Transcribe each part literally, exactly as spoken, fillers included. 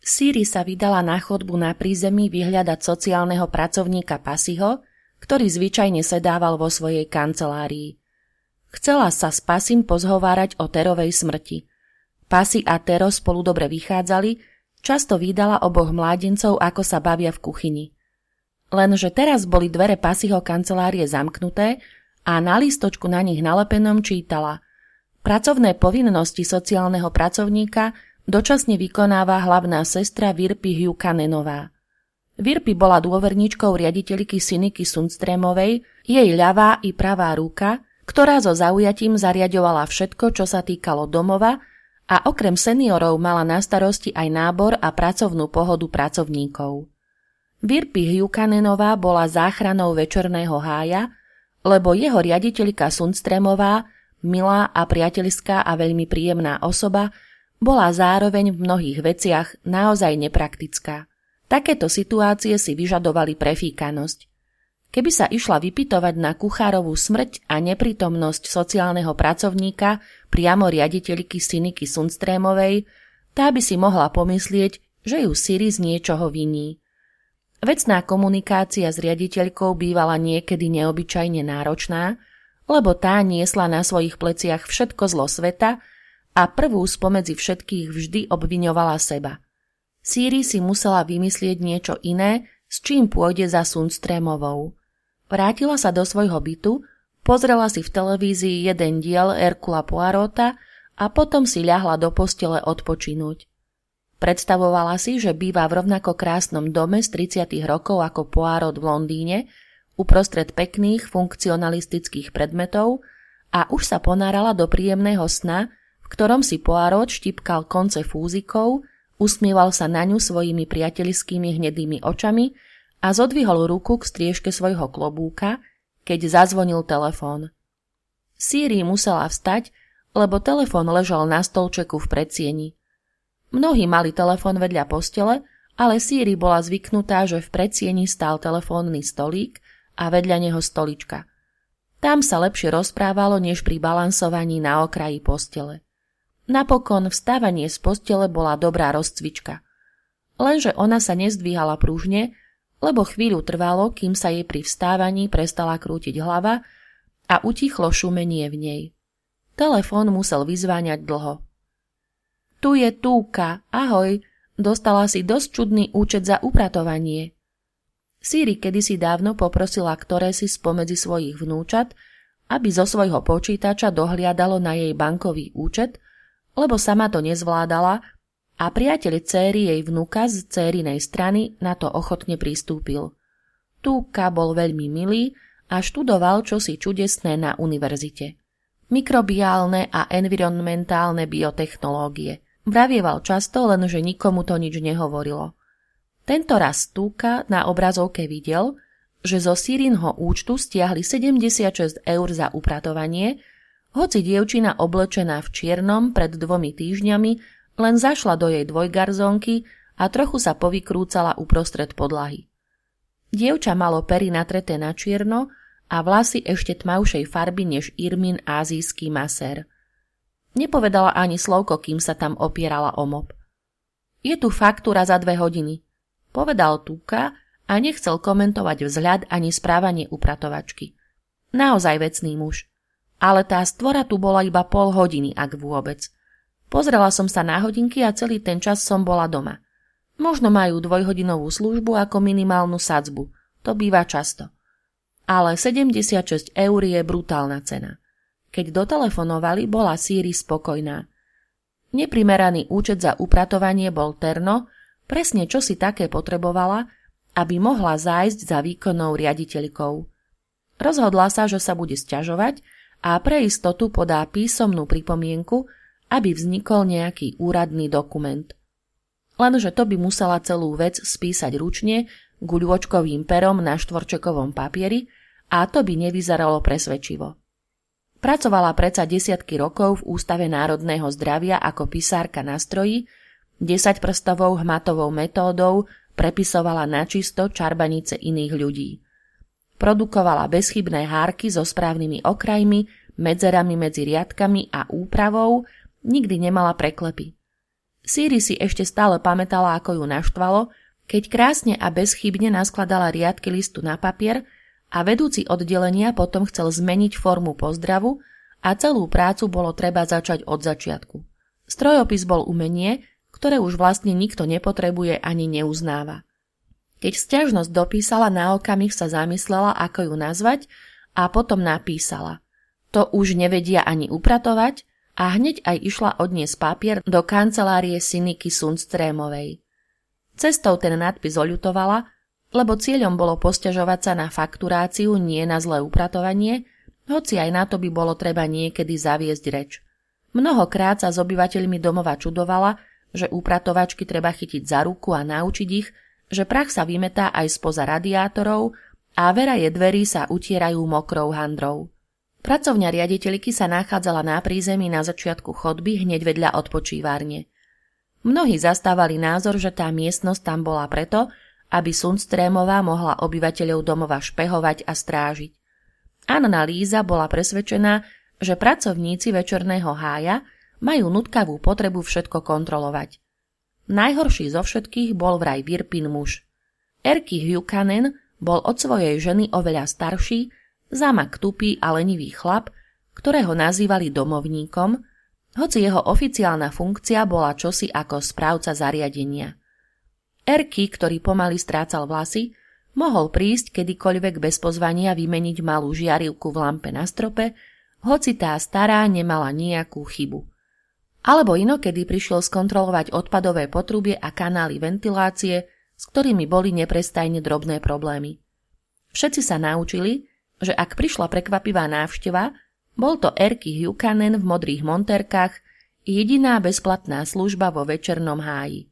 Siri sa vydala na chodbu na prízemí vyhľadať sociálneho pracovníka Pasiho, ktorý zvyčajne sedával vo svojej kancelárii. Chcela sa s Pasim pozhovárať o Terovej smrti. Pasi a Tero spolu dobre vychádzali, často vídala oboch mládencov, ako sa bavia v kuchyni. Lenže teraz boli dvere Pasiho kancelárie zamknuté a na lístočku na nich nalepenom čítala: Pracovné povinnosti sociálneho pracovníka dočasne vykonáva hlavná sestra Virpi Hjukkanenová. Virpi bola dôverníčkou riaditeľky Siniky Sundstrémovej, jej ľavá i pravá ruka, ktorá so zaujatím zariaďovala všetko, čo sa týkalo domova, a okrem seniorov mala na starosti aj nábor a pracovnú pohodu pracovníkov. Virpi Hjukkanenová bola záchranou večerného hája, lebo jeho riaditeľka Sundstrémová, milá a priateľská a veľmi príjemná osoba, bola zároveň v mnohých veciach naozaj nepraktická. Takéto situácie si vyžadovali prefíkanosť. Keby sa išla vypytovať na kuchárovú smrť a neprítomnosť sociálneho pracovníka priamo riaditeľky Siniky Sundstrémovej, tá by si mohla pomyslieť, že ju Siri z niečoho viní. Vecná komunikácia s riaditeľkou bývala niekedy neobyčajne náročná, lebo tá niesla na svojich pleciach všetko zlo sveta a prvú spomedzi všetkých vždy obviňovala seba. Siri si musela vymyslieť niečo iné, s čím pôjde za Sundstrémovou. Vrátila sa do svojho bytu, pozrela si v televízii jeden diel Hercula Poirota a potom si ľahla do postele odpočinúť. Predstavovala si, že býva v rovnako krásnom dome z tridsiatych rokov ako Poirot v Londýne, uprostred pekných funkcionalistických predmetov, a už sa ponárala do príjemného sna, v ktorom si Poirot štipkal konce fúzikov, usmieval sa na ňu svojimi priateľskými hnedými očami a zodvihol ruku k striežke svojho klobúka, keď zazvonil telefón. Siri musela vstať, lebo telefón ležal na stolčeku v predsieni. Mnohí mali telefón vedľa postele, ale Siri bola zvyknutá, že v predsieni stál telefónny stolík a vedľa neho stolička. Tam sa lepšie rozprávalo, než pri balansovaní na okraji postele. Napokon vstávanie z postele bola dobrá rozcvička. Lenže ona sa nezdvíhala pružne, lebo chvíľu trvalo, kým sa jej pri vstávaní prestala krútiť hlava a utichlo šumenie v nej. Telefón musel vyzváňať dlho. Tu je Túka, ahoj, dostala si dosť čudný účet za upratovanie. Siri kedysi dávno poprosila ktorési spomedzi svojich vnúčat, aby zo svojho počítača dohliadalo na jej bankový účet, lebo sama to nezvládala a priateľ céry jej vnuka z cérinej strany na to ochotne pristúpil. Túka bol veľmi milý a študoval čosi čudesné na univerzite. Mikrobiálne a environmentálne biotechnológie. Vravieval často, lenže nikomu to nič nehovorilo. Tento raz Túka na obrazovke videl, že zo Sirinho účtu stiahli sedemdesiatšesť eur za upratovanie, hoci dievčina oblečená v čiernom pred dvomi týždňami len zašla do jej dvojgarzónky a trochu sa povykrúcala uprostred podlahy. Dievča malo pery natreté na čierno a vlasy ešte tmavšej farby než Irmin ázijský masér. Nepovedala ani slovko, kým sa tam opierala o mop. Je tu faktúra za dve hodiny, povedal Túka a nechcel komentovať vzhľad ani správanie upratovačky. Naozaj vecný muž. Ale tá stvora tu bola iba pol hodiny, ak vôbec. Pozrela som sa na hodinky a celý ten čas som bola doma. Možno majú dvojhodinovú službu ako minimálnu sadzbu. To býva často. Ale sedemdesiatšesť eur je brutálna cena. Keď dotelefonovali, bola Siri spokojná. Neprimeraný účet za upratovanie bol terno, presne čo si také potrebovala, aby mohla zájsť za výkonnou riaditeľkou. Rozhodla sa, že sa bude sťažovať a pre istotu podá písomnú pripomienku, aby vznikol nejaký úradný dokument. Lenže to by musela celú vec spísať ručne guľôčkovým perom na štvorčekovom papieri a to by nevyzeralo presvedčivo. Pracovala predsa desiatky rokov v Ústave národného zdravia ako pisárka na stroji, desaťprstovou hmatovou metódou prepisovala načisto čarbanice iných ľudí. Produkovala bezchybné hárky so správnymi okrajmi, medzerami medzi riadkami a úpravou, nikdy nemala preklepy. Siri si ešte stále pamätala, ako ju naštvalo, keď krásne a bezchybne naskladala riadky listu na papier a vedúci oddelenia potom chcel zmeniť formu pozdravu a celú prácu bolo treba začať od začiatku. Strojopis bol umenie, ktoré už vlastne nikto nepotrebuje ani neuznáva. Keď sťažnosť dopísala, na okamih sa zamyslela, ako ju nazvať, a potom napísala: To už nevedia ani upratovať, a hneď aj išla odniesť papier do kancelárie Siniky Sundstrémovej. Cestou ten nadpis oľutovala, lebo cieľom bolo posťažovať sa na fakturáciu, nie na zlé upratovanie, hoci aj na to by bolo treba niekedy zaviesť reč. Mnohokrát sa s obyvateľmi domova čudovala, že upratovačky treba chytiť za ruku a naučiť ich, že prach sa vymetá aj spoza radiátorov a veraje dverí sa utierajú mokrou handrou. Pracovňa riaditeľky sa nachádzala na prízemí na začiatku chodby hneď vedľa odpočívárne. Mnohí zastávali názor, že tá miestnosť tam bola preto, aby Sundstrémová mohla obyvateľov domova špehovať a strážiť. Anna Líza bola presvedčená, že pracovníci večerného hája majú nutkavú potrebu všetko kontrolovať. Najhorší zo všetkých bol vraj Virpin muž. Erkki Hyukanen bol od svojej ženy oveľa starší, zamak tupý a lenivý chlap, ktorého nazývali domovníkom, hoci jeho oficiálna funkcia bola čosi ako správca zariadenia. Erkki, ktorý pomaly strácal vlasy, mohol prísť kedykoľvek bez pozvania vymeniť malú žiarivku v lampe na strope, hoci tá stará nemala nejakú chybu. Alebo inokedy prišiel skontrolovať odpadové potrubie a kanály ventilácie, s ktorými boli neprestajne drobné problémy. Všetci sa naučili, že ak prišla prekvapivá návšteva, bol to Erkki Hyukanen v modrých monterkách, jediná bezplatná služba vo večernom háji.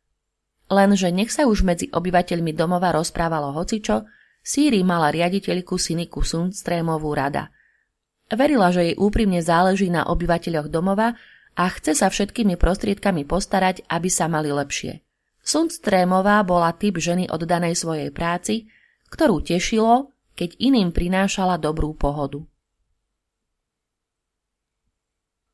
Lenže nech sa už medzi obyvateľmi domova rozprávalo hocičo, Siri mala riaditeľku Siniku Sundstrémovú rada. Verila, že jej úprimne záleží na obyvateľoch domova a chce sa všetkými prostriedkami postarať, aby sa mali lepšie. Sundstrémová bola typ ženy oddanej svojej práci, ktorú tešilo, keď iným prinášala dobrú pohodu.